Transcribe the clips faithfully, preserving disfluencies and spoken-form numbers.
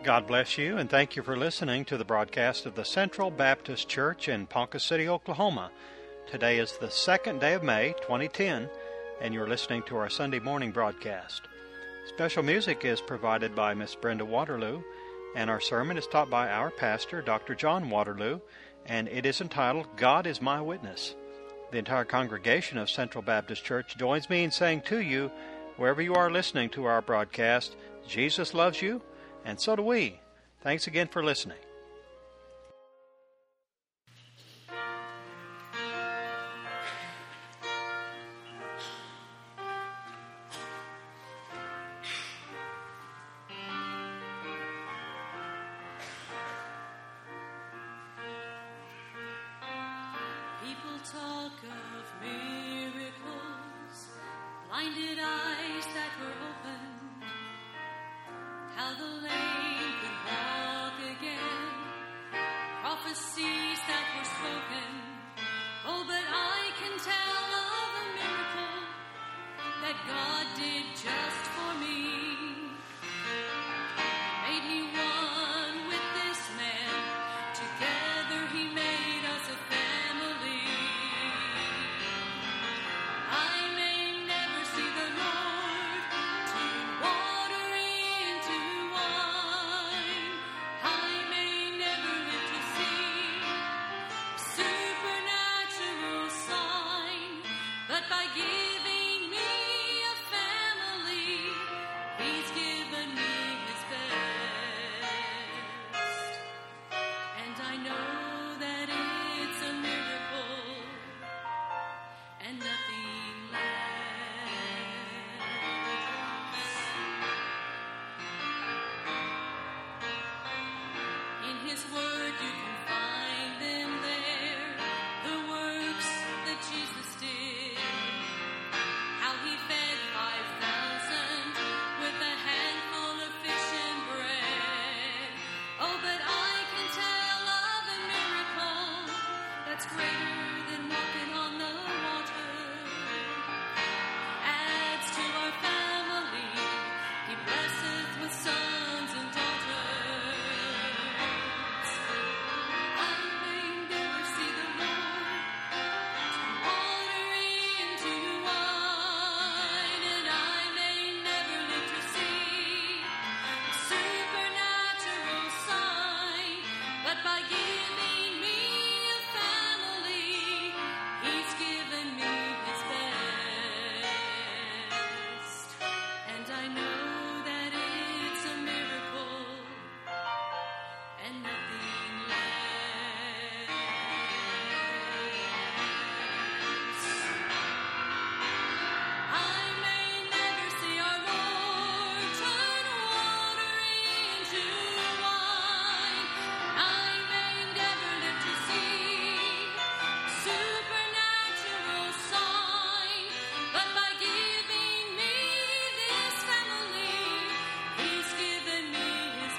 God bless you, and thank you for listening to the broadcast of the Central Baptist Church in Ponca City, Oklahoma. Today is the second day of May, twenty ten, and you're listening to our Sunday morning broadcast. Special music is provided by Miss Brenda Waterloo, and our sermon is taught by our pastor, Doctor John Waterloo, and it is entitled, God is My Witness. The entire congregation of Central Baptist Church joins me in saying to you, wherever you are listening to our broadcast, Jesus loves you, and so do we. Thanks again for listening. People talk of miracles, blinded eyes that were opened, how the lame could walk again, prophecies that were spoken. Oh, but I can tell of a miracle that God did just for me. Made me one with this man, together he made us a family. I may never see the Lord turn water into wine. I may never live to see a supernatural sign, but by giving me a family, He's given me His best. And I know that it's a miracle and nothing less. In His Word you can find them there, the works that Jesus did, how He fed five thousand with a handful of fish and bread. Oh, but I can tell of a miracle that's greater than walking on the water. Adds to our family, He blesseth with sons and daughters. I may never see the Lord turn water into wine, and I may never live to see a supernatural sign, but by giving me a family, He's given me His best. And I know that it's a miracle and nothing less. I may never see our Lord turn water into wine. I may never live to see a supernatural sign, but by giving me this family, He's given me His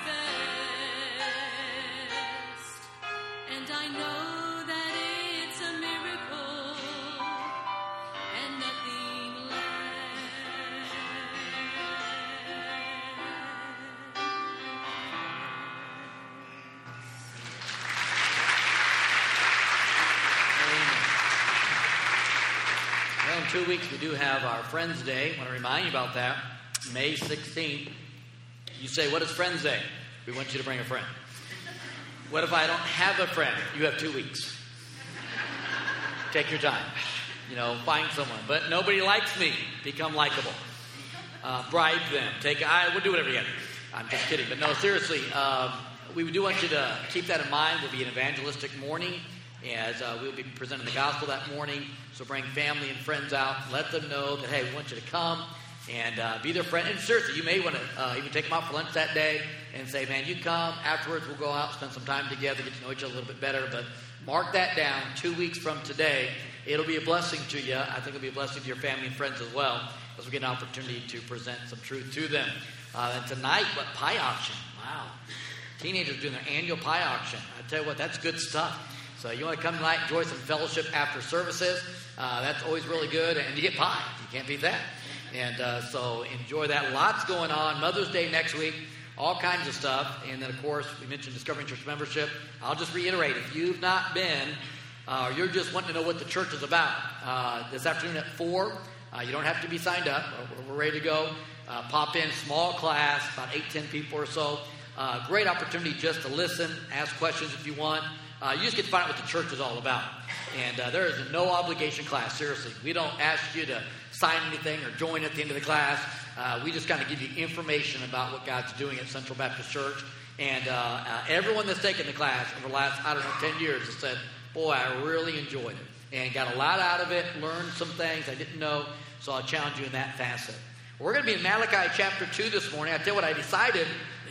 best. And I know that it's a miracle and nothing less. Well, in two weeks we do have our Friends Day. I want to remind you about that. May sixteenth. You say, what is Friends Day? We want you to bring a friend. What if I don't have a friend? You have two weeks. Take your time. You know, find someone. But nobody likes me. Become likable. Uh, bribe them. Take. I will do whatever you get. I'm just kidding. But no, seriously, um, we do want you to keep that in mind. We'll be an evangelistic morning as uh, we'll be presenting the gospel that morning. So bring family and friends out. Let them know that, hey, we want you to come and uh, be their friend. And seriously, you may want to uh, even take them out for lunch that day and say, man, you come. Afterwards, we'll go out, spend some time together, get to know each other a little bit better. But mark that down. Two weeks from today, it'll be a blessing to you. I think it'll be a blessing to your family and friends as well, as we get an opportunity to present some truth to them. Uh, and tonight, what, pie auction. Wow. Teenagers doing their annual pie auction. I tell you what, that's good stuff. So you want to come tonight, enjoy some fellowship after services. Uh, that's always really good. And you get pie. You can't beat that. And uh, so enjoy that. Lots going on. Mother's Day next week. all kinds of stuff. And then, of course, we mentioned Discovering Church membership. I'll just reiterate, if you've not been, uh, or you're just wanting to know what the church is about, uh, this afternoon at four, uh, you don't have to be signed up. We're, we're ready to go. Uh, pop in, small class, about eight, ten people or so. Uh, great opportunity just to listen, ask questions if you want. Uh, you just get to find out what the church is all about. And uh, there is a no obligation class, seriously. We don't ask you to sign anything or join at the end of the class. Uh, we just kind of give you information about what God's doing at Central Baptist Church. And uh, uh, everyone that's taken the class over the last, I don't know, ten years has said, boy, I really enjoyed it. And got a lot out of it, learned some things I didn't know. So I'll challenge you in that facet. We're going to be in Malachi chapter two this morning. I tell you what, I decided,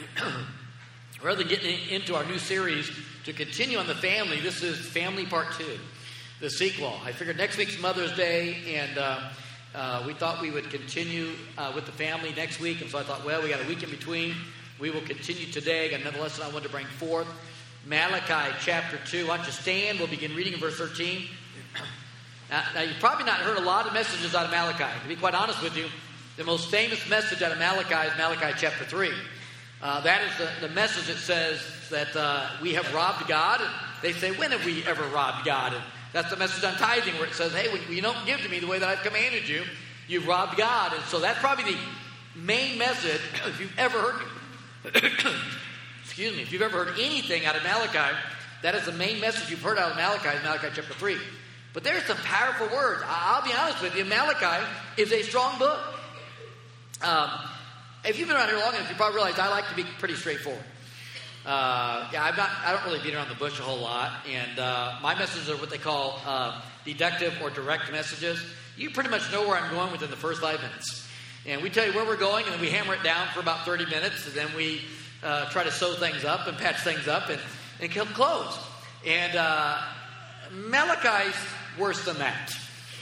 rather than getting into our new series, to continue on the family, this is Family Part two, the sequel. I figured next week's Mother's Day, and uh, uh, we thought we would continue uh, with the family next week. And so I thought, well, we got a week in between. We will continue today. Got another lesson I wanted to bring forth. Malachi chapter two. Why don't you stand? We'll begin reading in verse thirteen. Now, now, you've probably not heard a lot of messages out of Malachi. To be quite honest with you, the most famous message out of Malachi is Malachi chapter three. Uh, that is the, the message that says that uh, we have robbed God. And they say, when have we ever robbed God? And that's the message on tithing, where it says, hey, when you don't give to me the way that I've commanded you, you've robbed God. And so that's probably the main message. If you've ever heard, excuse me, if you've ever heard anything out of Malachi, that is the main message you've heard out of Malachi, is Malachi chapter three. But there's some powerful words. I'll be honest with you, Malachi is a strong book. Um, if you've been around here long enough, you probably realize I like to be pretty straightforward. Uh, yeah, I'm not. I don't really beat around the bush a whole lot, and uh, my messages are what they call uh, deductive or direct messages. You pretty much know where I'm going within the first five minutes, and we tell you where we're going, and then we hammer it down for about thirty minutes, and then we uh, try to sew things up and patch things up and and come close. And uh, Malachi's worse than that.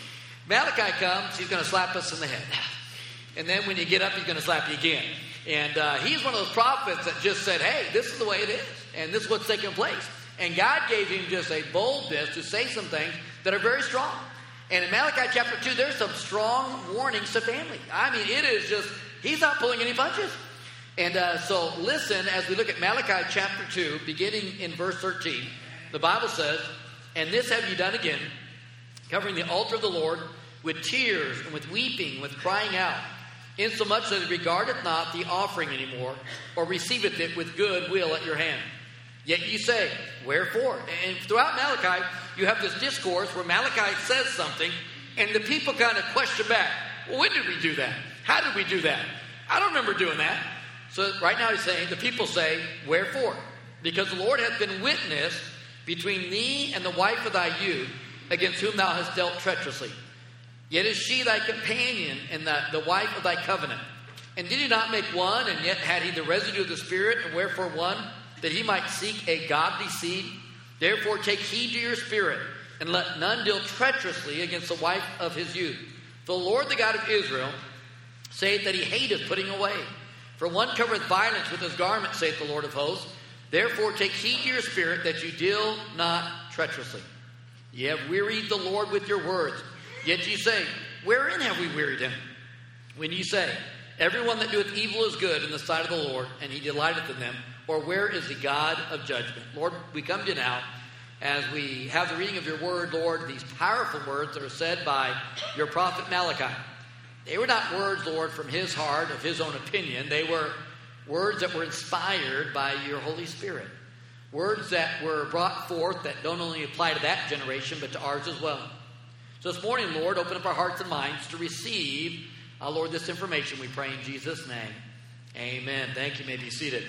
Malachi comes, he's going to slap us in the head. And then when you get up, he's going to slap you again. And uh, he's one of those prophets that just said, hey, this is the way it is. And this is what's taking place. And God gave him just a boldness to say some things that are very strong. And in Malachi chapter two, there's some strong warnings to family. I mean, it is just, he's not pulling any punches. And uh, so listen as we look at Malachi chapter two, beginning in verse thirteen. The Bible says, and this have you done again, covering the altar of the Lord with tears and with weeping, with crying out, insomuch that it regardeth not the offering anymore, or receiveth it with good will at your hand. Yet you say, wherefore? And throughout Malachi, you have this discourse where Malachi says something, and the people kind of question back, well, when did we do that? How did we do that? I don't remember doing that. So right now he's saying, the people say, wherefore? Because the Lord hath been witness between thee and the wife of thy youth, against whom thou hast dealt treacherously. Yet is she thy companion and the, the wife of thy covenant. And did he not make one, and yet had he the residue of the Spirit, and wherefore one, that he might seek a godly seed? Therefore take heed to your spirit, and let none deal treacherously against the wife of his youth. For the Lord the God of Israel saith that he hateth putting away. For one covereth violence with his garment, saith the Lord of hosts. Therefore take heed to your spirit, that you deal not treacherously. Ye have wearied the Lord with your words. Yet ye say, wherein have we wearied him? When ye say, everyone that doeth evil is good in the sight of the Lord, and he delighteth in them. Or where is the God of judgment? Lord, we come to you now as we have the reading of your word, Lord, these powerful words that are said by your prophet Malachi. They were not words, Lord, from his heart, of his own opinion. They were words that were inspired by your Holy Spirit. Words that were brought forth that don't only apply to that generation, but to ours as well. So this morning, Lord, open up our hearts and minds to receive, uh, Lord, this information, we pray in Jesus' name. Amen. Thank you. You may be seated.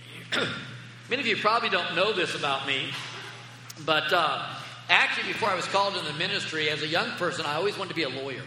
Many of you probably don't know this about me, but uh, actually before I was called in the ministry, as a young person, I always wanted to be a lawyer.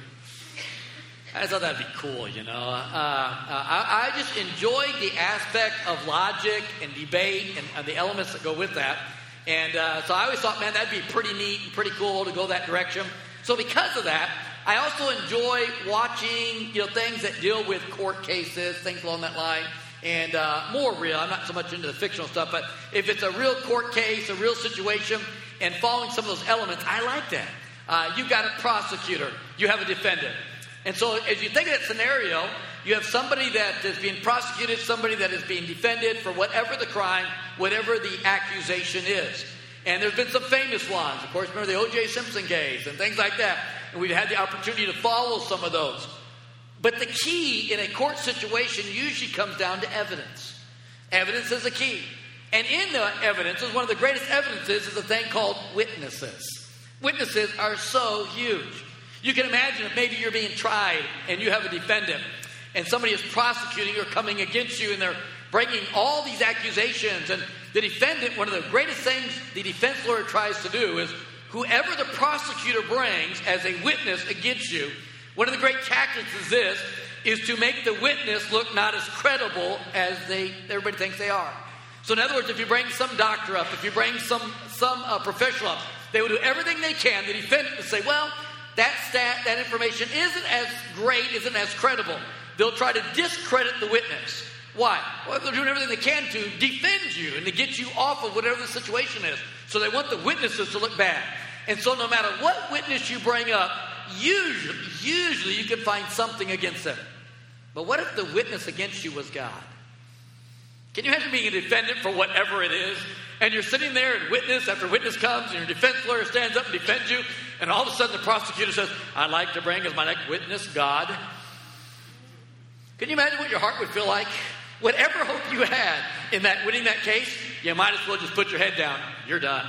I just thought that'd be cool, you know. Uh, uh, I, I just enjoyed the aspect of logic and debate and, and the elements that go with that. And uh, so I always thought, man, that'd be pretty neat and pretty cool to go that direction. So because of that, I also enjoy watching, you know, things that deal with court cases, things along that line, and uh, more real. I'm not so much into the fictional stuff, but if it's a real court case, a real situation, and following some of those elements, I like that. Uh, you've got a prosecutor, you have a defendant. And so as you think of that scenario, You have somebody that is being prosecuted, somebody that is being defended for whatever the crime, whatever the accusation is. And there's been some famous ones. Of course, remember the O J Simpson case and things like that. And we've had the opportunity to follow some of those. But the key in a court situation usually comes down to evidence. Evidence is the key. And in the evidence, one of the greatest evidences is a thing called witnesses. Witnesses are so huge. You can imagine if maybe you're being tried and you have a defendant and somebody is prosecuting or coming against you and they're bringing all these accusations. And the defendant, one of the greatest things the defense lawyer tries to do is whoever the prosecutor brings as a witness against you, one of the great tactics is this, is to make the witness look not as credible as they everybody thinks they are. So in other words, if you bring some doctor up, if you bring some, some uh, professional up, they will do everything they can, the defendant, to say, well, that stat, that information isn't as great, isn't as credible. They'll try to discredit the witness. Why? Well, they're doing everything they can to defend you and to get you off of whatever the situation is. So they want the witnesses to look bad. And so no matter what witness you bring up, usually, usually you can find something against them. But what if the witness against you was God? Can you imagine being a defendant for whatever it is? And you're sitting there and witness after witness comes and your defense lawyer stands up and defends you. And all of a sudden the prosecutor says, I'd like to bring as my next witness God. Can you imagine what your heart would feel like? Whatever hope you had in that winning that case, you might as well just put your head down. You're done.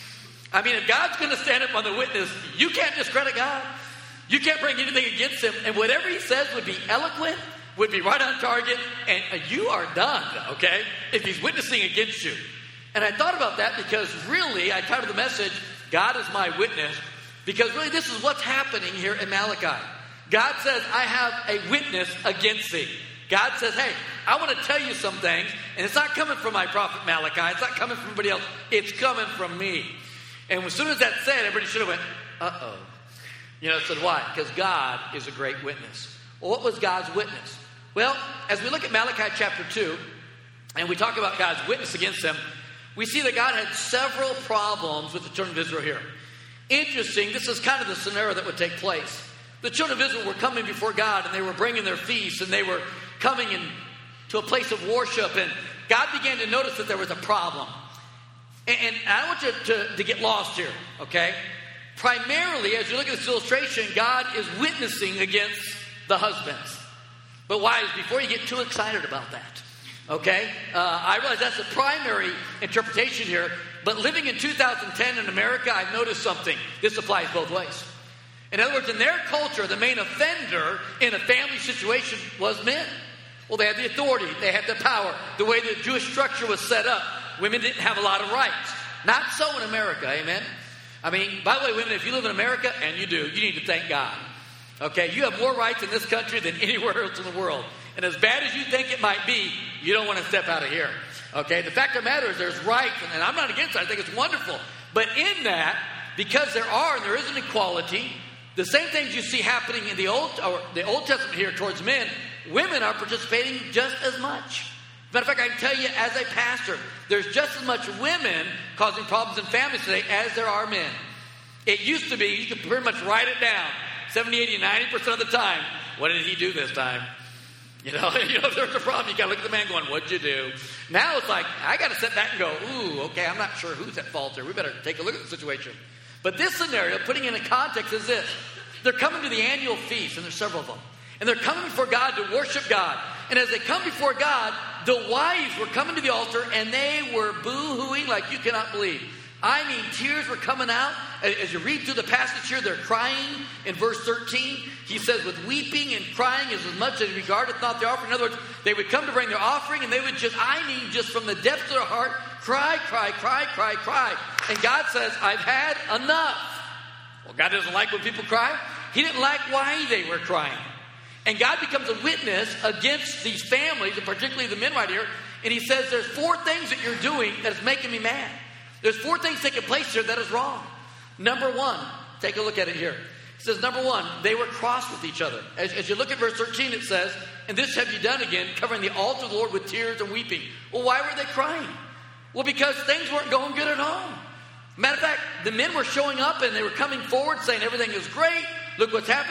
I mean, if God's going to stand up on the witness, you can't discredit God. You can't bring anything against him. And whatever he says would be eloquent, would be right on target, and you are done, okay, if he's witnessing against you. And I thought about that because really, I titled the message, God is my witness, because really this is what's happening here in Malachi. God says, I have a witness against thee. God says, hey, I want to tell you some things, and it's not coming from my prophet Malachi, it's not coming from anybody else, it's coming from me. And as soon as that said, everybody should have went, uh-oh. You know, said why? Because God is a great witness. Well, what was God's witness? Well, as we look at Malachi chapter two, and we talk about God's witness against them, we see that God had several problems with the children of Israel here. Interesting, this is kind of the scenario that would take place. The children of Israel were coming before God, and they were bringing their feasts, and they were coming in to a place of worship, and God began to notice that there was a problem. And, and I don't want you to, to get lost here, okay? Primarily, as you look at this illustration, God is witnessing against the husbands. But wives, before you get too excited about that, okay? Uh, I realize that's the primary interpretation here, but living in two thousand ten in America, I've noticed something. This applies both ways. In other words, in their culture, the main offender in a family situation was men. Well, they had the authority, they had the power. The way the Jewish structure was set up, women didn't have a lot of rights. Not so in America, amen? I mean, by the way, women, if you live in America, and you do, you need to thank God. Okay, you have more rights in this country than anywhere else in the world. And as bad as you think it might be, you don't want to step out of here. Okay, the fact of the matter is there's rights, and I'm not against it, I think it's wonderful. But in that, because there are and there is an equality, the same things you see happening in the Old, or the Old Testament here towards men, women are participating just as much. Matter of fact, I can tell you as a pastor, there's just as much women causing problems in families today as there are men. It used to be, you could pretty much write it down, seventy, eighty, ninety percent of the time. What did he do this time? You know, you know, if there's a problem, you got to look at the man going, what'd you do? Now it's like, I got to sit back and go, ooh, okay, I'm not sure who's at fault here. We better take a look at the situation. But this scenario, putting it in context, is this. They're coming to the annual feast, and there's several of them. And they're coming before God to worship God. And as they come before God, the wives were coming to the altar, and they were boo-hooing like you cannot believe. I mean, tears were coming out. As you read through the passage here, they're crying. In verse thirteen, he says, with weeping and crying is as much as regardeth not the offering. In other words, they would come to bring their offering, and they would just, I mean, just from the depths of their heart, cry, cry, cry, cry, cry. And God says, I've had enough. Well, God doesn't like when people cry. He didn't like why they were crying. And God becomes a witness against these families, and particularly the men right here. And he says, there's four things that you're doing that is making me mad. There's four things taking place here that is wrong. Number one, take a look at it here. It says, number one, they were cross with each other. As, as you look at verse thirteen, it says, and this have you done again, covering the altar of the Lord with tears and weeping. Well, why were they crying? Well, because things weren't going good at home. Matter of fact, the men were showing up and they were coming forward saying everything is great. Look what's happening.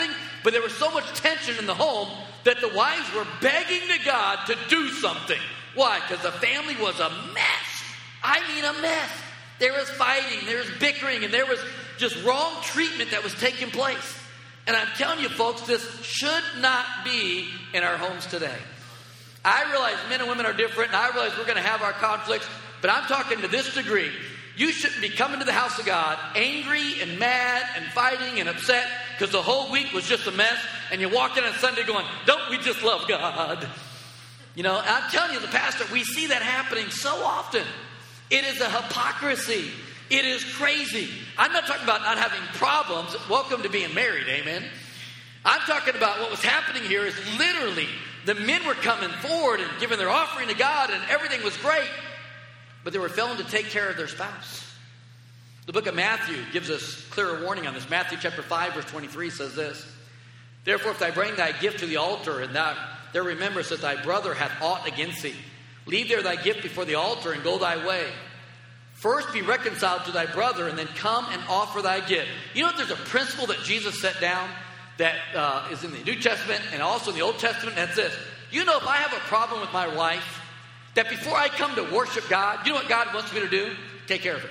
But there was so much tension in the home that the wives were begging to God to do something. Why? Because the family was a mess. I mean a mess. There was fighting, there was bickering, and there was just wrong treatment that was taking place. And I'm telling you, folks, this should not be in our homes today. I realize men and women are different, and I realize we're going to have our conflicts, but I'm talking to this degree. You shouldn't be coming to the house of God angry and mad and fighting and upset because the whole week was just a mess, and you walk in on Sunday going, don't we just love God? You know, I'm telling you, the pastor, we see that happening so often. It is a hypocrisy. It is crazy. I'm not talking about not having problems. Welcome to being married, amen? I'm talking about what was happening here is literally the men were coming forward and giving their offering to God, and everything was great, but they were failing to take care of their spouse. The book of Matthew gives us clearer warning on this. Matthew chapter five, verse twenty-three says this, therefore, if thou bring thy gift to the altar, and thou there rememberest that thy brother hath aught against thee, leave there thy gift before the altar, and go thy way. First be reconciled to thy brother, and then come and offer thy gift. You know what? There's a principle that Jesus set down that uh, is in the New Testament and also in the Old Testament. That's this. You know, if I have a problem with my wife, that before I come to worship God, you know what God wants me to do? Take care of it.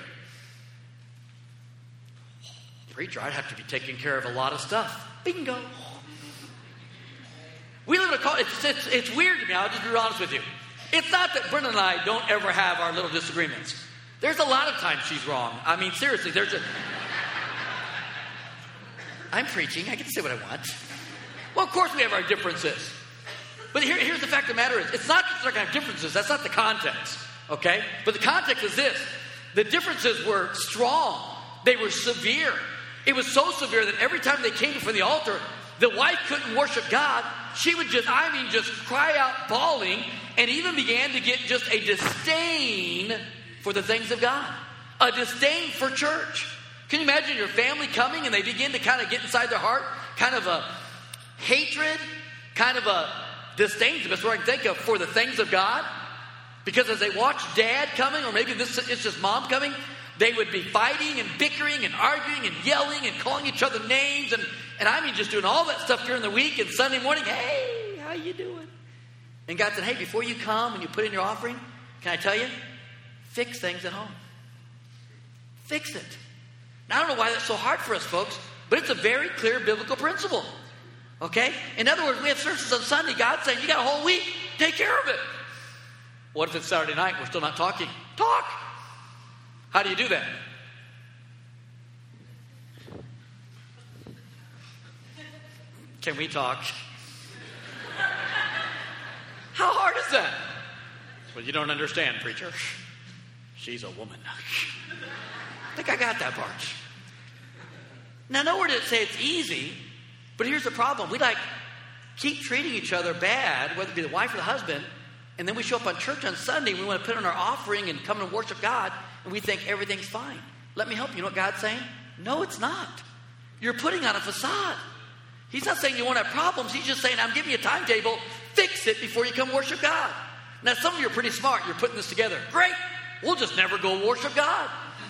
Preacher, I'd have to be taking care of a lot of stuff. Bingo. We live in a culture. It's, it's, it's weird to me. I'll just be honest with you. It's not that Brenda and I don't ever have our little disagreements. There's a lot of times she's wrong. I mean, seriously, there's a... I'm preaching. I get to say what I want. Well, of course we have our differences. But here, here's the fact of the matter is, it's not just like I have differences. That's not the context, okay? But the context is this. The differences were strong. They were severe. It was so severe that every time they came before the altar, the wife couldn't worship God. She would just, I mean, just cry out bawling, and even began to get just a disdain for the things of God. A disdain for church. Can you imagine your family coming and they begin to kind of get inside their heart, kind of a hatred, kind of a disdain, is the best word I can think of, for the things of God? Because as they watch dad coming, or maybe this it's just mom coming, they would be fighting and bickering and arguing and yelling and calling each other names, and, and I mean just doing all that stuff during the week, and Sunday morning, hey, how you doing? And God said, hey, before you come and you put in your offering, can I tell you? Fix things at home. Fix it. Now, I don't know why that's so hard for us, folks, but it's a very clear biblical principle. Okay? In other words, we have services on Sunday. God's saying, you got a whole week. Take care of it. What if it's Saturday night? We're still not talking. Talk. How do you do that? Can we talk? How hard is that? Well, you don't understand, preacher. She's a woman. I think I got that part. Now, nowhere did it say it's easy, but here's the problem. We like keep treating each other bad, whether it be the wife or the husband, and then we show up on church on Sunday, we want to put in our offering and come and worship God, and we think everything's fine. Let me help you. You know what God's saying? No, it's not. You're putting on a facade. He's not saying you won't have problems. He's just saying, I'm giving you a timetable. Fix it before you come worship God. Now, some of you are pretty smart. You're putting this together. Great. We'll just never go worship God.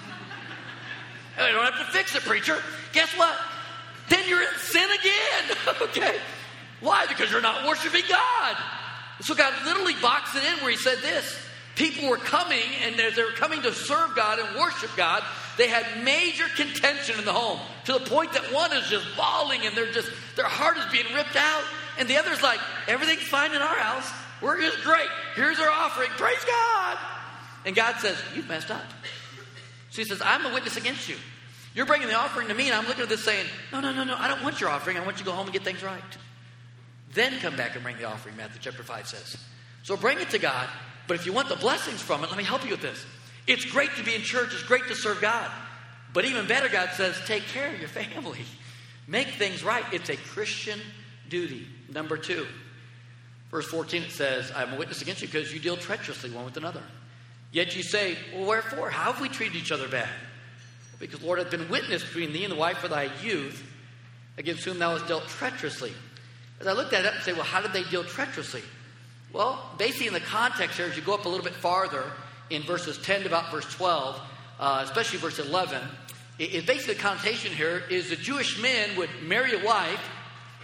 I don't have to fix it, preacher. Guess what? Then you're in sin again. Okay? Why? Because you're not worshiping God. So God literally boxed it in where he said this. People were coming, and as they were coming to serve God and worship God, they had major contention in the home, to the point that one is just bawling, and they're just, their heart is being ripped out, and the other's like, everything's fine in our house. We're just great. Here's our offering. Praise God. And God says, you've messed up. So he says, I'm a witness against you. You're bringing the offering to me, and I'm looking at this saying, no, no, no, no, I don't want your offering. I want you to go home and get things right. Then come back and bring the offering, Matthew chapter five says. So bring it to God, but if you want the blessings from it, let me help you with this. It's great to be in church. It's great to serve God. But even better, God says, take care of your family. Make things right. It's a Christian duty. Number two, verse fourteen, it says, I'm a witness against you because you deal treacherously one with another. Yet you say, well, wherefore? How have we treated each other bad? Because, Lord, hath been witness between thee and the wife of thy youth, against whom thou hast dealt treacherously. As I looked at it up and say, well, how did they deal treacherously? Well, basically in the context here, as you go up a little bit farther, in verses ten to about verse twelve, uh, especially verse eleven, it, it basically the connotation here is the Jewish men would marry a wife,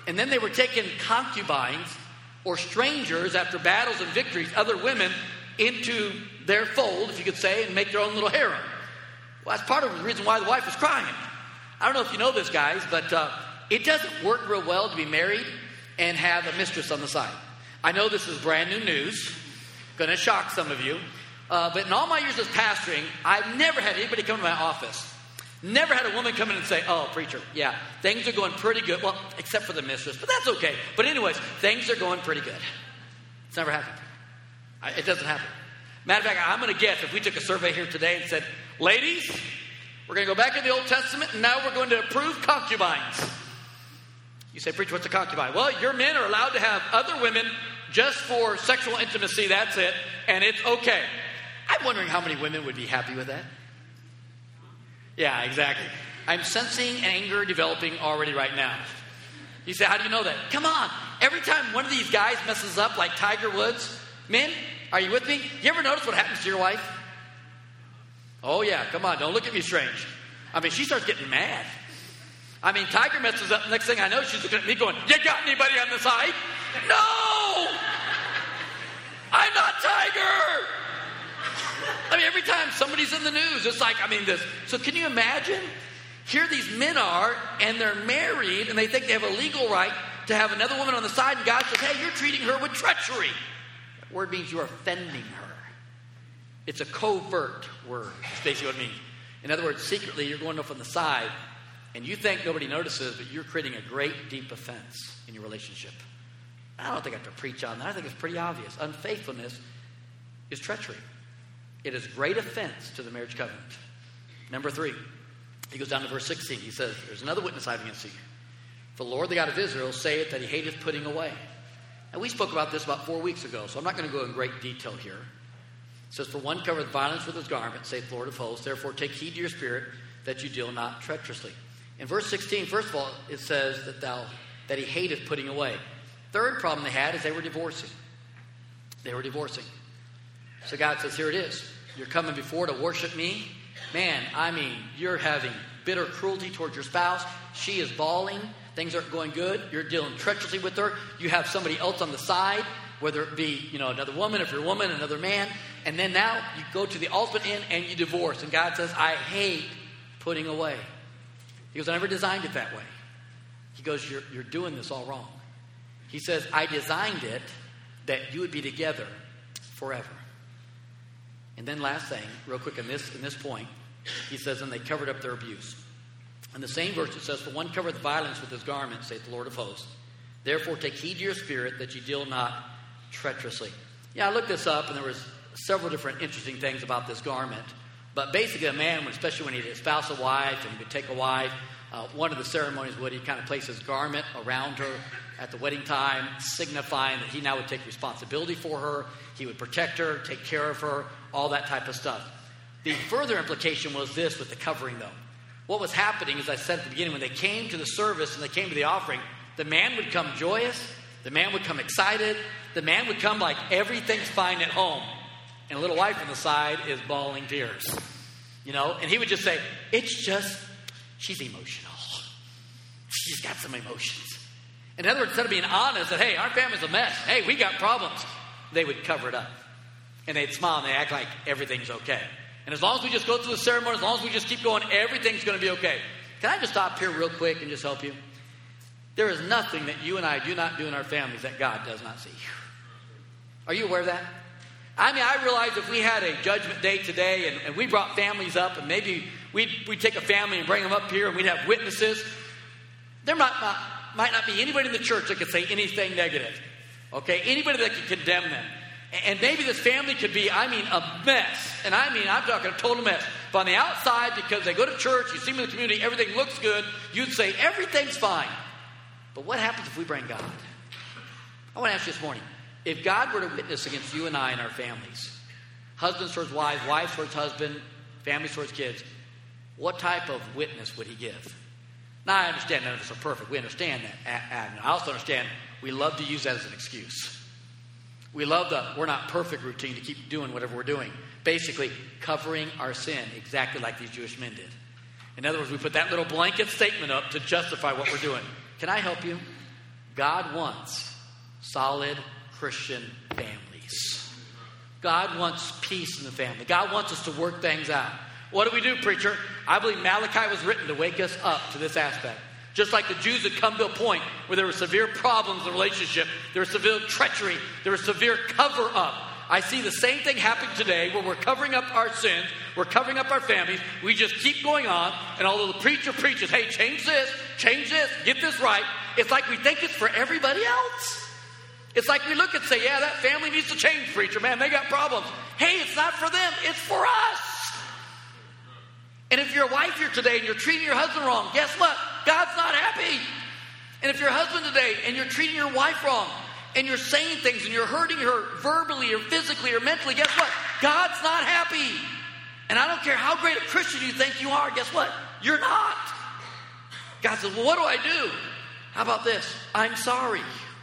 And then they were taking concubines or strangers after battles and victories, other women, into their fold, if you could say, and make their own little harem. Well, that's part of the reason why the wife was crying. I don't know if you know this, guys, but uh, it doesn't work real well to be married and have a mistress on the side. I know this is brand new news. Going to shock some of you. Uh, but in all my years as pastoring, I've never had anybody come to my office. Never had a woman come in and say, oh, preacher, yeah, things are going pretty good. Well, except for the mistress, but that's okay. But anyways, things are going pretty good. It's never happened. I, it doesn't happen. Matter of fact, I'm going to guess if we took a survey here today and said, ladies, we're going to go back to the Old Testament and now we're going to approve concubines. You say, preacher, what's a concubine? Well, your men are allowed to have other women just for sexual intimacy, that's it, and it's okay. I'm wondering how many women would be happy with that. Yeah, exactly. I'm sensing anger developing already right now. You say, how do you know that? Come on. Every time one of these guys messes up like Tiger Woods, men, are you with me? You ever notice what happens to your wife? Oh, yeah. Come on. Don't look at me strange. I mean, she starts getting mad. I mean, Tiger messes up. Next thing I know, she's looking at me going, you got anybody on the side? No! I'm not Tiger! I mean, every time somebody's in the news, it's like, I mean, this. So can you imagine? Here these men are, and they're married, and they think they have a legal right to have another woman on the side, and God says, hey, you're treating her with treachery. That word means you're offending her. It's a covert word. That's basically what it means. In other words, secretly, you're going off on the side, and you think nobody notices, but you're creating a great, deep offense in your relationship. I don't think I have to preach on that. I think it's pretty obvious. Unfaithfulness is treachery. It is great offense to the marriage covenant. Number three, he goes down to verse sixteen. He says, there's another witness I have against you. For the Lord, the God of Israel, saith that he hateth putting away. And we spoke about this about four weeks ago, so I'm not going to go in great detail here. It says, for one covereth violence with his garment, saith the Lord of hosts, therefore take heed to your spirit, that you deal not treacherously. In verse sixteen, first of all, it says that thou that he hateth putting away. Third problem they had is they were divorcing. They were divorcing. So God says, here it is. You're coming before to worship me. Man, I mean, you're having bitter cruelty towards your spouse. She is bawling. Things aren't going good. You're dealing treacherously with her. You have somebody else on the side, whether it be, you know, another woman, if you're a woman, another man. And then now you go to the ultimate end and you divorce. And God says, I hate putting away. He goes, I never designed it that way. He goes, you're, you're doing this all wrong. He says, I designed it that you would be together forever. And then last thing, real quick in this, in this point, he says, and they covered up their abuse. In the same verse it says, for one covereth violence with his garment, saith the Lord of hosts. Therefore take heed to your spirit, that you deal not treacherously. Yeah, I looked this up, and there was several different interesting things about this garment. But basically a man, especially when he'd espouse a wife, and he would take a wife, uh, one of the ceremonies would he kind of place his garment around her at the wedding time, signifying that he now would take responsibility for her. He would protect her, take care of her, all that type of stuff. The further implication was this with the covering, though. What was happening, as I said at the beginning, when they came to the service and they came to the offering, the man would come joyous, the man would come excited, the man would come like everything's fine at home. And a little wife on the side is bawling tears. You know, and he would just say, it's just, she's emotional. She's got some emotions. In other words, instead of being honest that, hey, our family's a mess. Hey, we got problems. They would cover it up. And they'd smile and they'd act like everything's okay. And as long as we just go through the ceremony, as long as we just keep going, everything's going to be okay. Can I just stop here real quick and just help you? There is nothing that you and I do not do in our families that God does not see. Are you aware of that? I mean, I realize if we had a judgment day today and, and we brought families up and maybe we'd, we'd take a family and bring them up here and we'd have witnesses, there might not, might not be anybody in the church that could say anything negative. Okay? Anybody that could condemn them. And maybe this family could be, I mean, a mess. And I mean, I'm talking a total mess. But on the outside, because they go to church, you see them in the community, everything looks good, you'd say everything's fine. But what happens if we bring God? I want to ask you this morning. If God were to witness against you and I and our families, husbands towards wives, wives towards husband, families towards kids, what type of witness would he give? Now, I understand none of us are perfect. We understand that. I also understand we love to use that as an excuse. We love the we're not perfect routine to keep doing whatever we're doing. Basically, covering our sin exactly like these Jewish men did. In other words, we put that little blanket statement up to justify what we're doing. Can I help you? God wants solid Christian families. God wants peace in the family. God wants us to work things out. What do we do, preacher? I believe Malachi was written to wake us up to this aspect. Just like the Jews had come to a point where there were severe problems in the relationship, there was severe treachery, there was severe cover-up. I see the same thing happening today where we're covering up our sins, we're covering up our families, we just keep going on, and although the preacher preaches, hey, change this, change this, get this right, it's like we think it's for everybody else. It's like we look and say, yeah, that family needs to change, preacher, man, they got problems. Hey, it's not for them, it's for us. And if you're a wife here today and you're treating your husband wrong, guess what? God's not happy. And if you're a husband today and you're treating your wife wrong and you're saying things and you're hurting her verbally or physically or mentally, guess what? God's not happy. And I don't care how great a Christian you think you are, guess what? You're not. God says, well, what do I do? How about this? I'm sorry.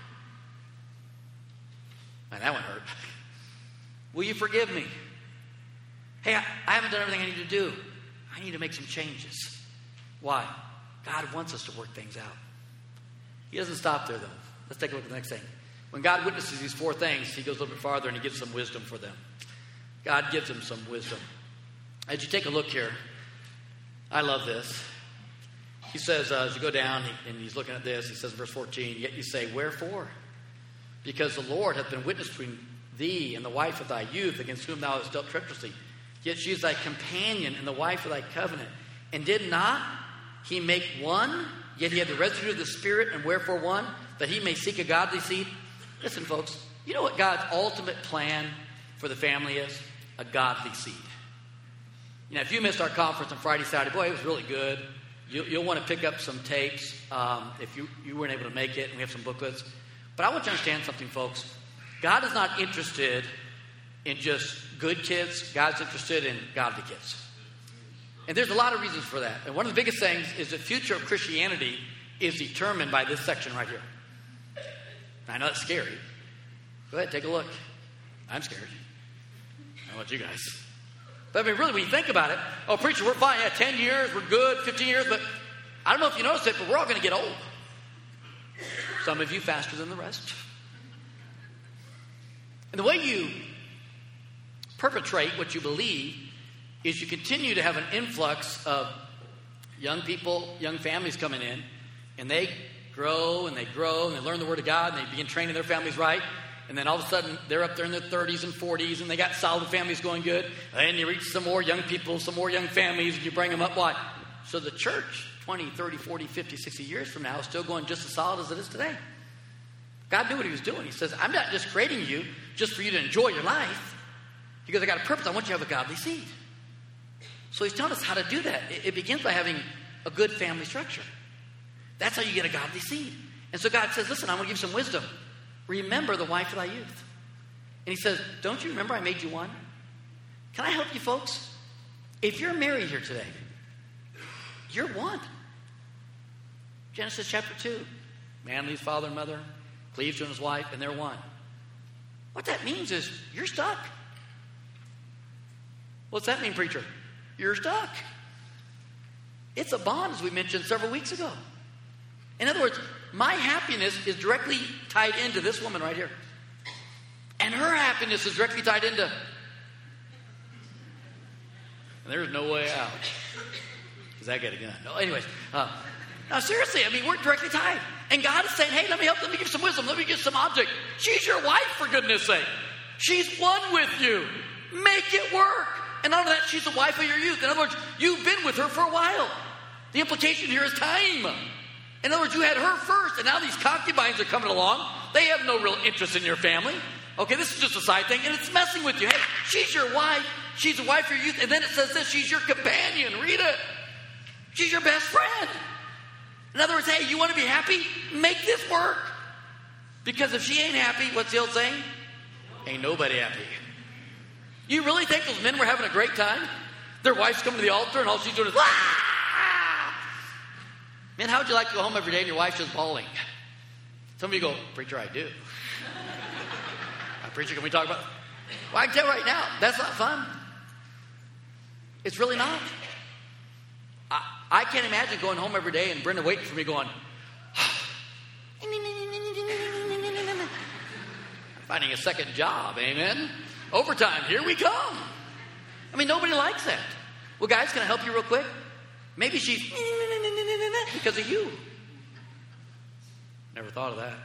Man, that one hurt. Will you forgive me? Hey, I, I haven't done everything I need to do. I need to make some changes. Why? God wants us to work things out. He doesn't stop there, though. Let's take a look at the next thing. When God witnesses these four things, he goes a little bit farther and he gives some wisdom for them. God gives them some wisdom. As you take a look here, I love this. He says, uh, as you go down, he, and he's looking at this, he says in verse fourteen, yet you say, wherefore? Because the Lord hath been witness between thee and the wife of thy youth, against whom thou hast dealt treacherously. Yet she is thy companion and the wife of thy covenant. And did not he make one? Yet he had the residue of the Spirit, and wherefore one? That he may seek a godly seed. Listen, folks, you know what God's ultimate plan for the family is? A godly seed. You know, if you missed our conference on Friday, Saturday, boy, it was really good. You, you'll want to pick up some tapes um, if you, you weren't able to make it, and we have some booklets. But I want you to understand something, folks. God is not interested in just good kids. God's interested in godly kids. And there's a lot of reasons for that. And one of the biggest things is the future of Christianity is determined by this section right here. I know it's scary. Go ahead, take a look. I'm scared. I don't know about you guys. But I mean, really, when you think about it, oh, preacher, we're fine. Yeah, ten years, we're good, fifteen years. But I don't know if you noticed it, but we're all going to get old. Some of you faster than the rest. And the way you perpetrate what you believe is you continue to have an influx of young people, young families coming in, and they grow and they grow and they learn the Word of God and they begin training their families right. And then all of a sudden, they're up there in their thirties and forties and they got solid families going good. And you reach some more young people, some more young families, and you bring them up. Why? So the church, twenty, thirty, forty, fifty, sixty years from now, is still going just as solid as it is today. God knew what he was doing. He says, I'm not just creating you just for you to enjoy your life. He goes, I got a purpose. I want you to have a godly seed. So he's telling us how to do that. It, it begins by having a good family structure. That's how you get a godly seed. And so God says, listen, I want to give you some wisdom. Remember the wife of thy youth. And he says, don't you remember I made you one? Can I help you folks? If you're married here today, you're one. Genesis chapter two. Man leaves father and mother, cleaves to his wife, and they're one. What that means is you're stuck. What's that mean, preacher? You're stuck. It's a bond, as we mentioned several weeks ago. In other words, my happiness is directly tied into this woman right here. And her happiness is directly tied into... And there's no way out. Because I got a gun. No, anyways. Uh, now, seriously, I mean, we're directly tied. And God is saying, hey, let me help, let me give some wisdom, let me give some object. She's your wife, for goodness sake. She's one with you. Make it work. And not only that, she's the wife of your youth. In other words, you've been with her for a while. The implication here is time. In other words, you had her first, and now these concubines are coming along. They have no real interest in your family. Okay, this is just a side thing, and it's messing with you. Hey, she's your wife. She's the wife of your youth. And then it says this, she's your companion. Read it. She's your best friend. In other words, hey, you want to be happy? Make this work. Because if she ain't happy, what's the old saying? Ain't nobody happy. You really think those men were having a great time? Their wives come to the altar, and all she's doing is, ah! Man, how would you like to go home every day and your wife's just bawling? Some of you go, preacher, I do. uh, preacher, can we talk about it? Well, I can tell you right now, that's not fun. It's really not. I, I can't imagine going home every day and Brenda waiting for me going, finding a second job. Amen? Overtime, here we come. I mean, nobody likes that. Well, guys, can I help you real quick? Maybe she's because of you. Never thought of that.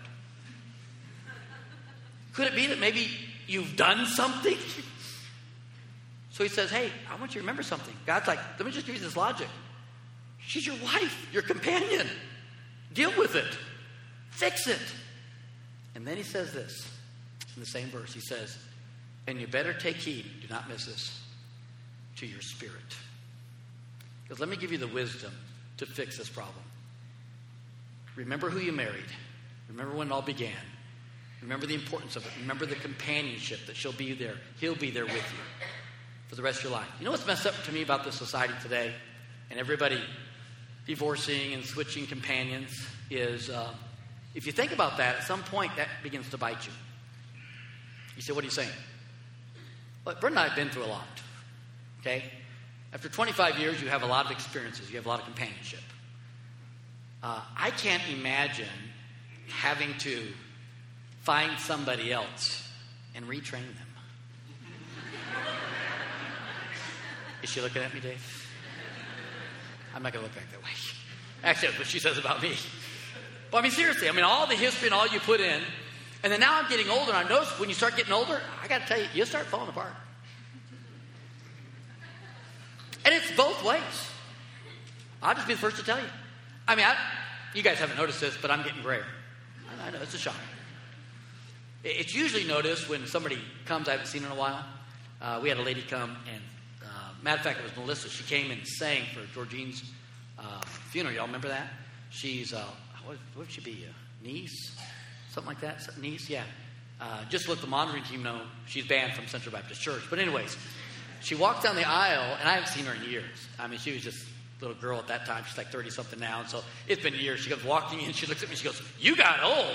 Could it be that maybe you've done something? So he says, hey, I want you to remember something. God's like, let me just give you this logic. She's your wife, your companion. Deal with it. Fix it. And then he says this in the same verse. He says, and you better take heed, do not miss this, to your spirit. Because let me give you the wisdom to fix this problem. Remember who you married. Remember when it all began. Remember the importance of it. Remember the companionship that she'll be there. He'll be there with you for the rest of your life. You know what's messed up to me about this society today and everybody divorcing and switching companions is uh, if you think about that, at some point that begins to bite you. You say, what are you saying? Well, Brent and I have been through a lot. Okay? After twenty-five years, you have a lot of experiences. You have a lot of companionship. Uh, I can't imagine having to find somebody else and retrain them. Is she looking at me, Dave? I'm not going to look back that way. Actually, that's what she says about me. But I mean, seriously, I mean, all the history and all you put in, and then now I'm getting older, and I notice when you start getting older, I got to tell you, you start falling apart. And it's both ways. I'll just be the first to tell you. I mean, I, you guys haven't noticed this, but I'm getting grayer. I, I know, it's a shock. It's usually noticed when somebody comes I haven't seen in a while. Uh, we had a lady come, and uh, matter of fact, it was Melissa. She came and sang for Georgine's uh, funeral. Y'all remember that? She's, uh, what, what would she be, a niece? Something like that? Niece? Yeah. Uh, just let the monitoring team know she's banned from Central Baptist Church. But anyways, she walked down the aisle, and I haven't seen her in years. I mean, she was just a little girl at that time. She's like thirty-something now, and so it's been years. She goes walking in, she looks at me, she goes, you got old.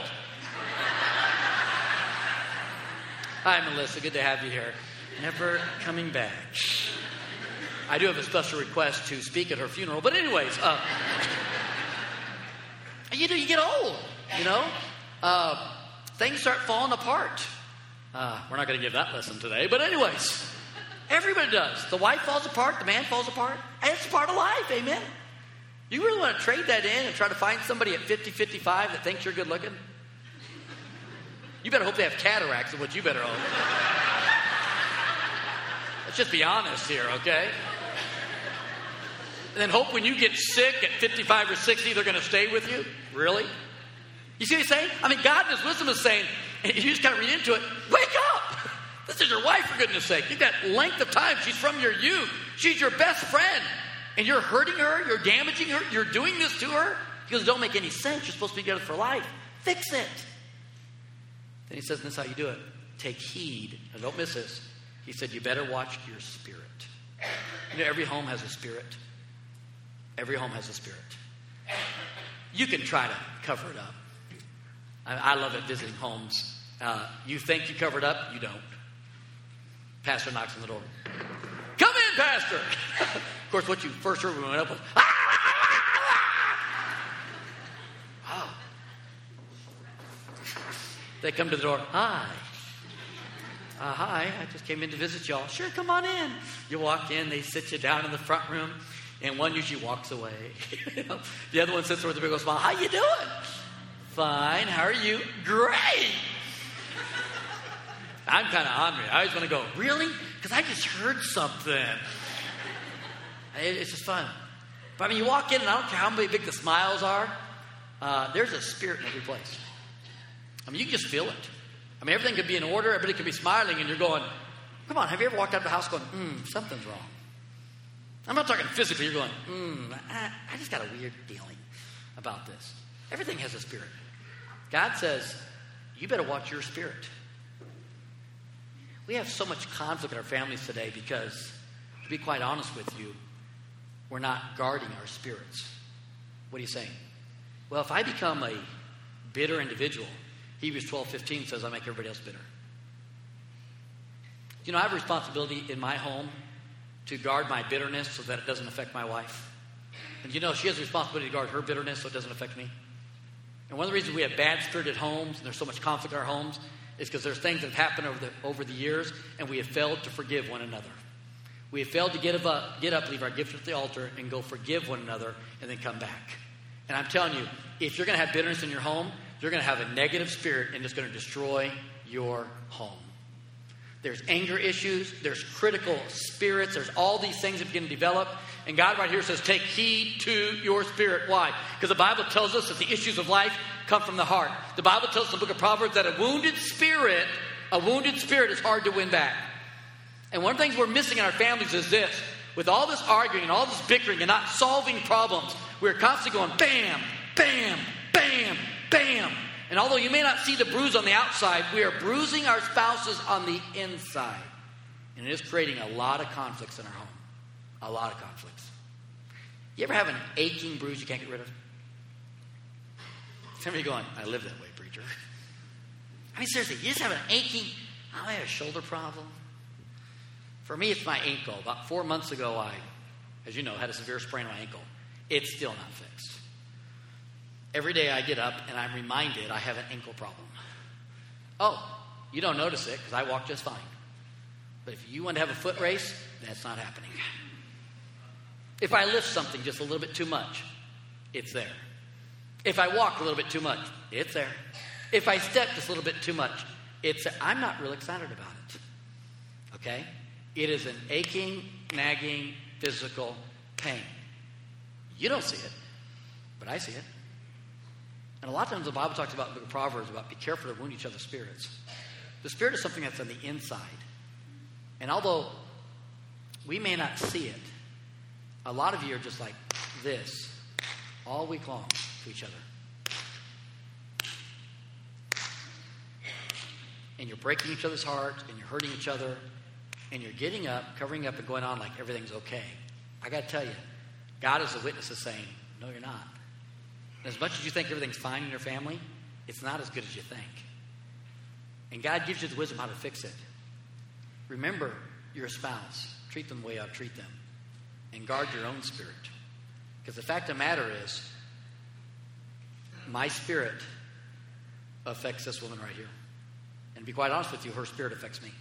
Hi, Melissa. Good to have you here. Never coming back. I do have a special request to speak at her funeral. But anyways, uh, you know, you get old, you know. Uh, things start falling apart. Uh, we're not going to give that lesson today. But anyways, everybody does. The wife falls apart. The man falls apart. And it's part of life. Amen. You really want to trade that in and try to find somebody at fifty, fifty-five that thinks you're good looking? You better hope they have cataracts is what you better hope. Let's just be honest here, okay? And then hope when you get sick at fifty-five or sixty, they're going to stay with you? Really? You see what he's saying? I mean, God in his wisdom is saying, and you just kind of read into it, wake up! This is your wife, for goodness sake. You've got length of time. She's from your youth. She's your best friend. And you're hurting her. You're damaging her. You're doing this to her. Because it don't make any sense. You're supposed to be together for life. Fix it. Then he says, and this is how you do it. Take heed. Now, don't miss this. He said, you better watch your spirit. You know, every home has a spirit. Every home has a spirit. You can try to cover it up. I, I love it visiting homes. Uh, you think you cover it up, you don't. Pastor knocks on the door. Come in, Pastor. Of course, what you first heard when we went up was, ah! Wow. They come to the door. Hi. Uh, hi, I just came in to visit y'all. Sure, come on in. You walk in, they sit you down in the front room, and one usually walks away. You know, the other one sits there with a big old smile. How you doing? Fine. How are you? Great. I'm kind of ornery. I always want to go, really? Because I just heard something. It's just fun. But I mean, you walk in, and I don't care how big the smiles are. Uh, there's a spirit in every place. I mean, you can just feel it. I mean, everything could be in order. Everybody could be smiling, and you're going, come on, have you ever walked out of the house going, hmm, something's wrong? I'm not talking physically. You're going, hmm, I, I just got a weird feeling about this. Everything has a spirit. God says, you better watch your spirit. We have so much conflict in our families today because, to be quite honest with you, we're not guarding our spirits. What are you saying? Well, if I become a bitter individual, Hebrews twelve fifteen says I make everybody else bitter. You know, I have a responsibility in my home to guard my bitterness so that it doesn't affect my wife. And you know, she has a responsibility to guard her bitterness so it doesn't affect me. And one of the reasons we have bad spirited homes and there's so much conflict in our homes is because there's things that have happened over the, over the years, and we have failed to forgive one another. We have failed to get up, get up, leave our gifts at the altar, and go forgive one another, and then come back. And I'm telling you, if you're going to have bitterness in your home, you're going to have a negative spirit, and it's going to destroy your home. There's anger issues. There's critical spirits. There's all these things that begin to develop. And God right here says, take heed to your spirit. Why? Because the Bible tells us that the issues of life come from the heart. The Bible tells us in the book of Proverbs that a wounded spirit, a wounded spirit is hard to win back. And one of the things we're missing in our families is this. With all this arguing and all this bickering and not solving problems, we're constantly going bam, bam, bam, bam. And although you may not see the bruise on the outside, we are bruising our spouses on the inside. And it is creating a lot of conflicts in our home. A lot of conflicts. You ever have an aching bruise you can't get rid of? Some of you going, I live that way, preacher. I mean, seriously, you just have an aching, oh, I had a shoulder problem. For me, it's my ankle. About four months ago, I, as you know, had a severe sprain on my ankle. It's still not fixed. Every day I get up and I'm reminded I have an ankle problem. Oh, you don't notice it because I walk just fine. But if you want to have a foot race, that's not happening. If I lift something just a little bit too much, it's there. If I walk a little bit too much, it's there. If I step just a little bit too much, it's there. I'm not real excited about it. Okay? It is an aching, nagging, physical pain. You don't see it, but I see it. And a lot of times the Bible talks about in the book of Proverbs about be careful to wound each other's spirits. The spirit is something that's on the inside. And although we may not see it, a lot of you are just like this all week long to each other. And you're breaking each other's hearts, and you're hurting each other, and you're getting up, covering up, and going on like everything's okay. I got to tell you, God is a witness of saying, no, you're not. And as much as you think everything's fine in your family, it's not as good as you think. And God gives you the wisdom how to fix it. Remember your spouse. Treat them the way I treat them. And guard your own spirit. Because the fact of the matter is, my spirit affects this woman right here. And to be quite honest with you, her spirit affects me.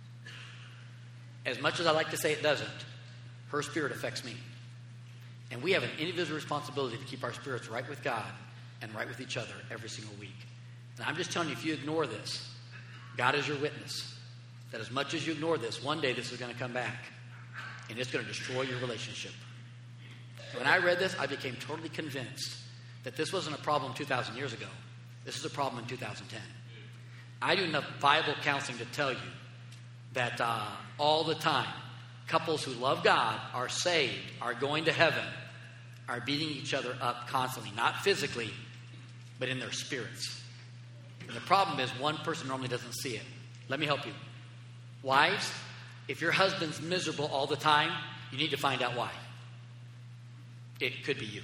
As much as I like to say it doesn't, her spirit affects me. And we have an individual responsibility to keep our spirits right with God and right with each other every single week. And I'm just telling you, if you ignore this, God is your witness. That as much as you ignore this, one day this is going to come back. And it's going to destroy your relationship. When I read this, I became totally convinced that this wasn't a problem two thousand years ago. This is a problem in two thousand ten. I do enough Bible counseling to tell you that uh, all the time, couples who love God, are saved, are going to heaven, are beating each other up constantly. Not physically, but in their spirits. And the problem is one person normally doesn't see it. Let me help you. Wives, if your husband's miserable all the time, you need to find out why. It could be you.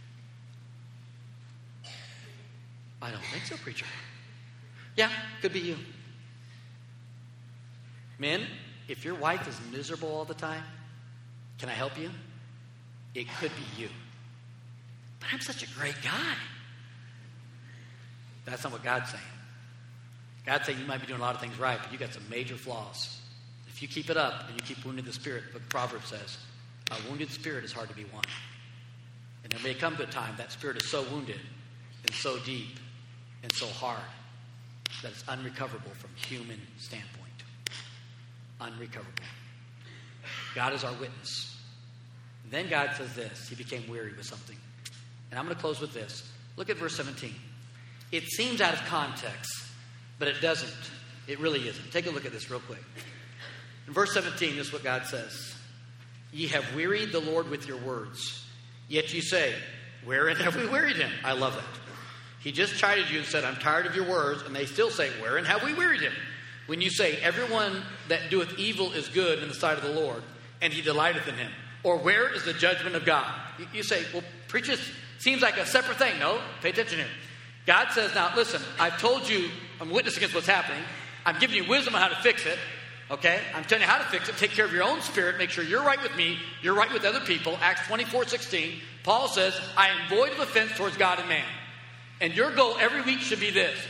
I don't think so, preacher. Yeah, could be you. Men, if your wife is miserable all the time, can I help you? It could be you. But I'm such a great guy. That's not what God's saying. God's saying you might be doing a lot of things right, but you got some major flaws. If you keep it up and you keep wounding the spirit, what Proverbs says, a wounded spirit is hard to be won. And there may come to a time that spirit is so wounded and so deep and so hard that it's unrecoverable from human standpoint. Unrecoverable. God is our witness. And then God says this. He became weary with something. And I'm going to close with this. Look at verse seventeen. It seems out of context, but it doesn't. It really isn't. Take a look at this real quick. In verse seventeen, this is what God says. Ye have wearied the Lord with your words. Yet you say, wherein have we wearied him? I love that. He just chided you and said, I'm tired of your words. And they still say, wherein have we wearied him? When you say, everyone that doeth evil is good in the sight of the Lord, and he delighteth in him. Or where is the judgment of God? You, you say, well, preacher, seems like a separate thing. No, pay attention here. God says, now listen, I've told you, I'm witness against what's happening. I'm giving you wisdom on how to fix it. Okay? I'm telling you how to fix it. Take care of your own spirit. Make sure you're right with me. You're right with other people. Acts twenty-four sixteen. Paul says, I am void of offense towards God and man. And your goal every week should be this.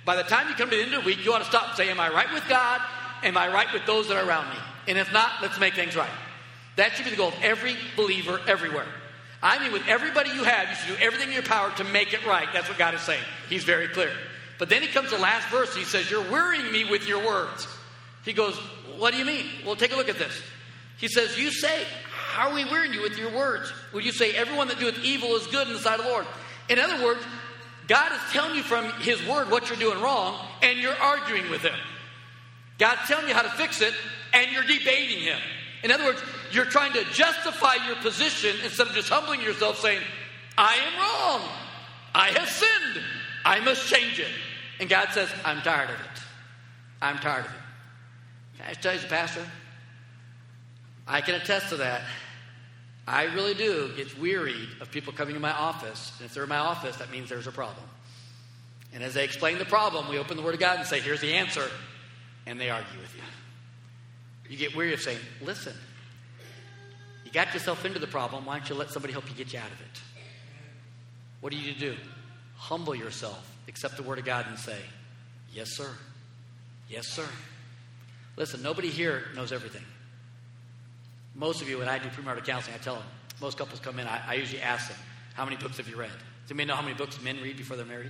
By the time you come to the end of the week, you ought to stop and say, am I right with God? Am I right with those that are around me? And if not, let's make things right. That should be the goal of every believer everywhere. I mean, with everybody you have, you should do everything in your power to make it right. That's what God is saying. He's very clear. But then he comes to the last verse. He says, you're worrying me with your words. He goes, what do you mean? Well, take a look at this. He says, you say, how are we wearying you with your words? Would you say, everyone that doeth evil is good in the sight of the Lord? In other words, God is telling you from his word what you're doing wrong, and you're arguing with him. God's telling you how to fix it, and you're debating him. In other words, you're trying to justify your position instead of just humbling yourself saying, I am wrong. I have sinned. I must change it. And God says, I'm tired of it. I'm tired of it. Can I just tell you as a pastor? I can attest to that. I really do get wearied of people coming to my office. And if they're in my office, that means there's a problem. And as they explain the problem, we open the Word of God and say, here's the answer. And they argue with you. You get weary of saying, listen, you got yourself into the problem. Why don't you let somebody help you get you out of it? What do you do? Humble yourself. Accept the Word of God and say, yes, sir. Yes, sir. Listen, nobody here knows everything. Most of you, when I do premarital counseling, I tell them, most couples come in, I, I usually ask them, how many books have you read? Does anybody know how many books men read before they're married?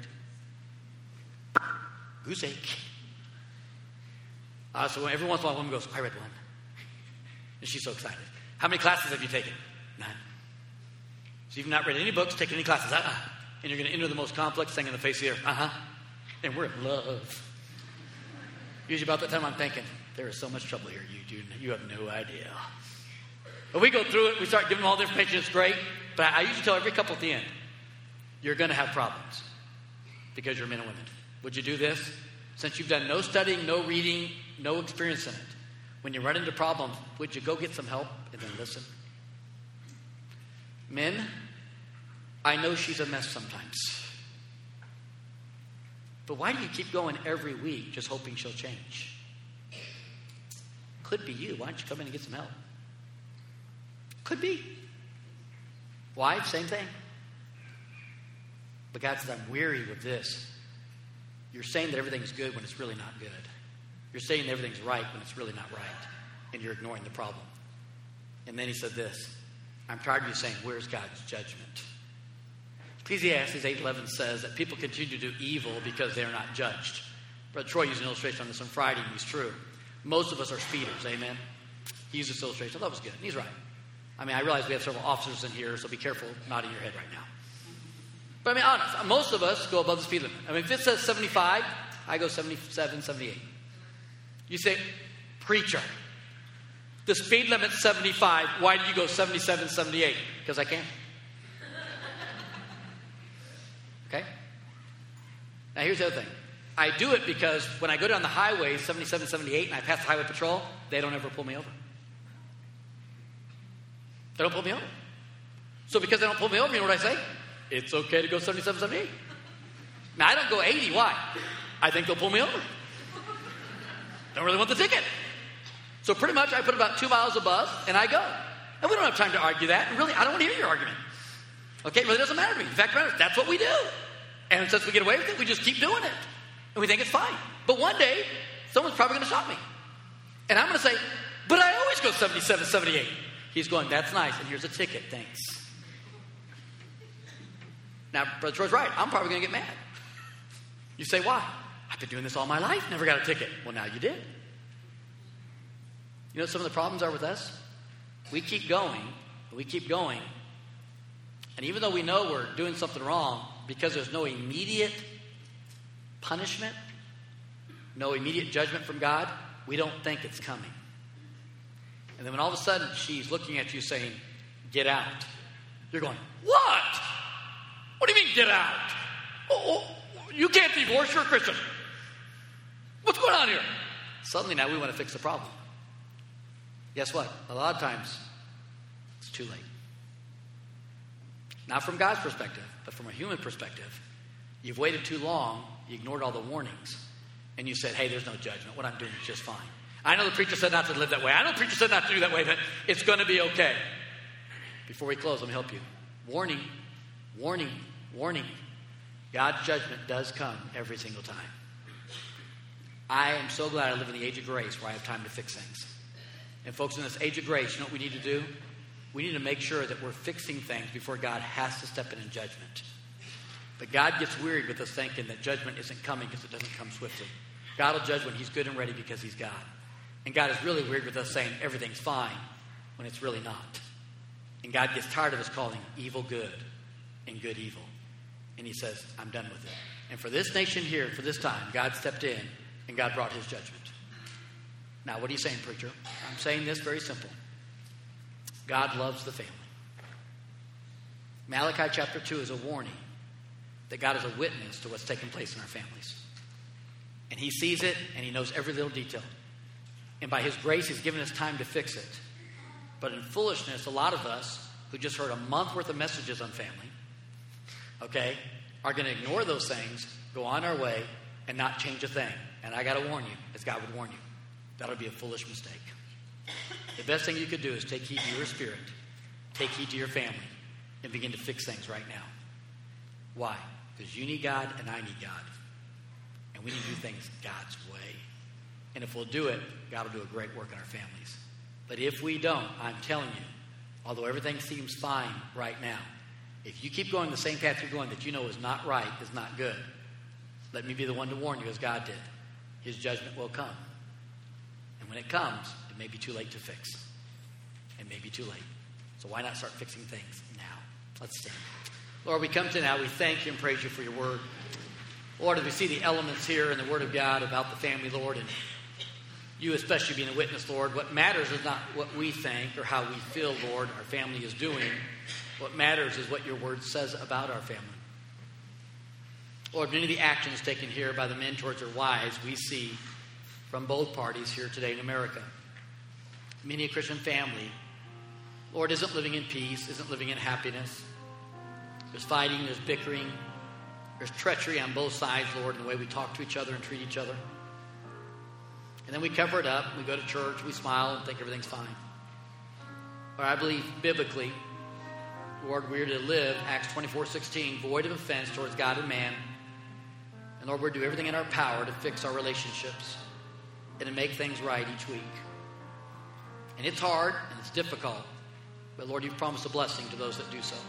Goose egg. Uh, so every once in a while, a woman goes, I read one. And she's so excited. How many classes have you taken? None. So you've not read any books, taken any classes. Uh-uh. And you're going to enter the most complex thing in the face of the earth. Uh-huh. And we're in love. Usually about that time, I'm thinking, there is so much trouble here. You do, you have no idea. But we go through it. We start giving them all the information. It's great. But I usually tell every couple at the end, you're going to have problems because you're men and women. Would you do this? Since you've done no studying, no reading, no experience in it, when you run into problems, would you go get some help and then listen? Men, I know she's a mess sometimes. But why do you keep going every week just hoping she'll change? Could be you. Why don't you come in and get some help? Could be. Wives, same thing. But God says, I'm weary with this. You're saying that everything's good when it's really not good. You're saying that everything's right when it's really not right. And you're ignoring the problem. And then he said this, I'm tired of you saying, where's God's judgment? Ecclesiastes eight eleven says that people continue to do evil because they are not judged. Brother Troy used an illustration on this on Friday, and he's true. Most of us are speeders, amen? He used this illustration. I thought it was good, and he's right. I mean, I realize we have several officers in here, so be careful nodding your head right now. But I mean, honest, most of us go above the speed limit. I mean, if it says seventy-five, I go seventy-seven, seventy-eight. You say, preacher, the speed limit's seventy-five. Why do you go seventy-seven, seventy-eight? Because I can. Okay? Now, here's the other thing. I do it because when I go down the highway, seventy-seven, seventy-eight, and I pass the highway patrol, they don't ever pull me over. They don't pull me over. So because they don't pull me over, you know what I say? It's okay to go seventy-seven, seventy-eight. Now, I don't go eighty. Why? I think they'll pull me over. Don't really want the ticket. So pretty much I put about two miles above, and I go. And we don't have time to argue that. And really, I don't want to hear your argument. Okay? Well, it doesn't matter to me. The fact matters. That's what we do. And since we get away with it, we just keep doing it. And we think it's fine. But one day, someone's probably going to stop me. And I'm going to say, but I always go seventy-seven, seventy-eight. He's going, that's nice. And here's a ticket. Thanks. Now, Brother Troy's right. I'm probably going to get mad. You say, why? I've been doing this all my life. Never got a ticket. Well, now you did. You know what some of the problems are with us? We keep going. We keep going. And even though we know we're doing something wrong, because there's no immediate punishment, no immediate judgment from God, we don't think it's coming. And then when all of a sudden she's looking at you saying, get out, you're going, what? What do you mean get out? Oh, oh, you can't divorce, you're a Christian. What's going on here? Suddenly now we want to fix the problem. Guess what? A lot of times it's too late. Not from God's perspective, but from a human perspective. You've waited too long, you ignored all the warnings, and you said, hey, there's no judgment. What I'm doing is just fine. I know the preacher said not to live that way. I know the preacher said not to do that way, but it's going to be okay. Before we close, let me help you. Warning, warning, warning. God's judgment does come every single time. I am so glad I live in the age of grace where I have time to fix things. And folks, in this age of grace, you know what we need to do? We need to make sure that we're fixing things before God has to step in in judgment. But God gets wearied with us thinking that judgment isn't coming because it doesn't come swiftly. God will judge when he's good and ready because he's God. And God is really weird with us saying everything's fine when it's really not. And God gets tired of us calling evil good and good evil. And he says, I'm done with it. And for this nation here, for this time, God stepped in and God brought his judgment. Now, what are you saying, preacher? I'm saying this very simple. God loves the family. Malachi chapter two is a warning that God is a witness to what's taking place in our families. And he sees it, and he knows every little detail. And by his grace, he's given us time to fix it. But in foolishness, a lot of us who just heard a month worth of messages on family, okay, are going to ignore those things, go on our way, and not change a thing. And I got to warn you, as God would warn you, that would be a foolish mistake. The best thing you could do is take heed to your spirit, take heed to your family, and begin to fix things right now. Why? Because you need God and I need God. And we need to do things God's way. And if we'll do it, God will do a great work in our families. But if we don't, I'm telling you, although everything seems fine right now, if you keep going the same path you're going that you know is not right, is not good, let me be the one to warn you as God did. His judgment will come. And when it comes, it may be too late to fix. It may be too late. So why not start fixing things now? Let's stand. Lord, we come to now. We thank you and praise you for your word. Lord, as we see the elements here in the word of God about the family, Lord, and you especially being a witness, Lord, what matters is not what we think or how we feel, Lord, our family is doing. What matters is what your word says about our family. Lord, many of the actions taken here by the men towards their wives, we see from both parties here today in America. Many a Christian family, Lord, isn't living in peace, isn't living in happiness. There's fighting, there's bickering, there's treachery on both sides, Lord, in the way we talk to each other and treat each other. And then we cover it up, we go to church, we smile and think everything's fine. But I believe biblically, Lord, we're to live, Acts twenty-four sixteen, void of offense towards God and man. And Lord, we're to do everything in our power to fix our relationships and to make things right each week. And it's hard and it's difficult, but Lord, you've promised a blessing to those that do so.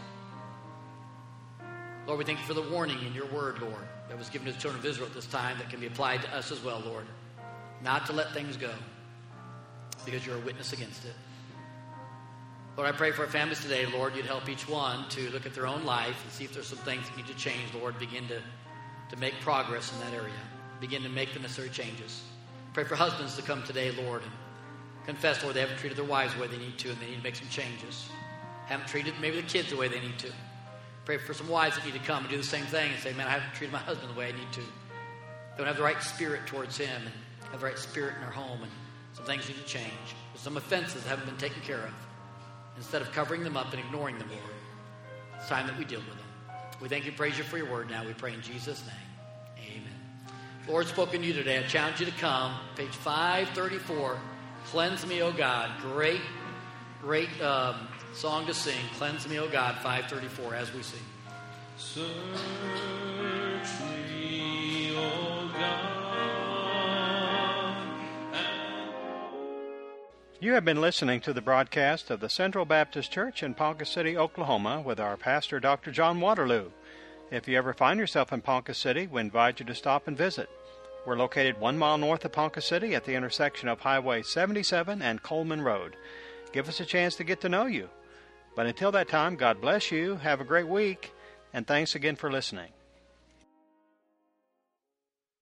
Lord, we thank you for the warning in your word, Lord, that was given to the children of Israel at this time that can be applied to us as well, Lord. Not to let things go because you're a witness against it. Lord, I pray for our families today, Lord, you'd help each one to look at their own life and see if there's some things that need to change, Lord. Begin to, to make progress in that area. Begin to make the necessary changes. Pray for husbands to come today, Lord, and confess, Lord, they haven't treated their wives the way they need to and they need to make some changes. Haven't treated maybe the kids the way they need to. Pray for some wives that need to come and do the same thing and say, man, I haven't treated my husband the way I need to. Don't have the right spirit towards him and have the right spirit in our home, and some things need to change. There's some offenses that haven't been taken care of. Instead of covering them up and ignoring them, Lord, it's time that we deal with them. We thank you and praise you for your word now. We pray in Jesus' name. Amen. Lord, spoken to you today. I challenge you to come. Page five thirty-four. Cleanse me, O God. Great, great um, song to sing. Cleanse me, O God. five thirty-four as we sing. Search me, O God. You have been listening to the broadcast of the Central Baptist Church in Ponca City, Oklahoma, with our pastor, Doctor John Waterloo. If you ever find yourself in Ponca City, we invite you to stop and visit. We're located one mile north of Ponca City at the intersection of Highway seventy-seven and Coleman Road. Give us a chance to get to know you. But until that time, God bless you, have a great week, and thanks again for listening.